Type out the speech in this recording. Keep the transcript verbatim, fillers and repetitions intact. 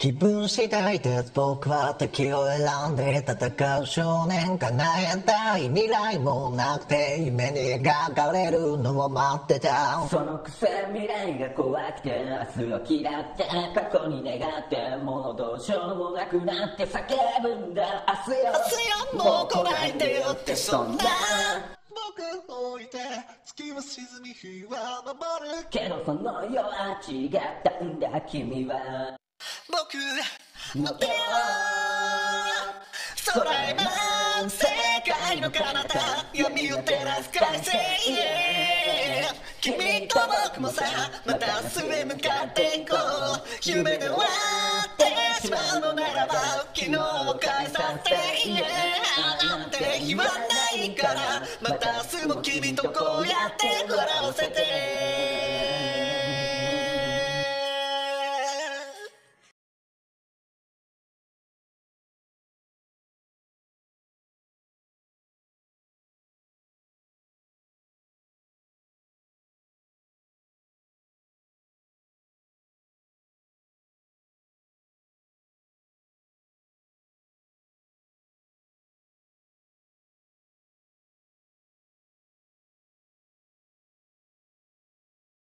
気分次第です僕は敵を選んで戦う少年叶えたい未来もなくて夢に描かれるのを待ってたそのくせ未来が怖くて明日を嫌って過去に願ってもうどうしようもなくなって叫ぶんだ明日よ明日よもう来ないでよってそんな僕を置いて月は沈み日は昇るけどその世は違ったんだ君は僕の手を空へ舞う世界の彼方闇を照らす快晴君と僕もさまた明日へ向かっていこう夢で終わってしまうのならば昨日を返させてなんて言わないからまた明日も君とこうやって笑わせて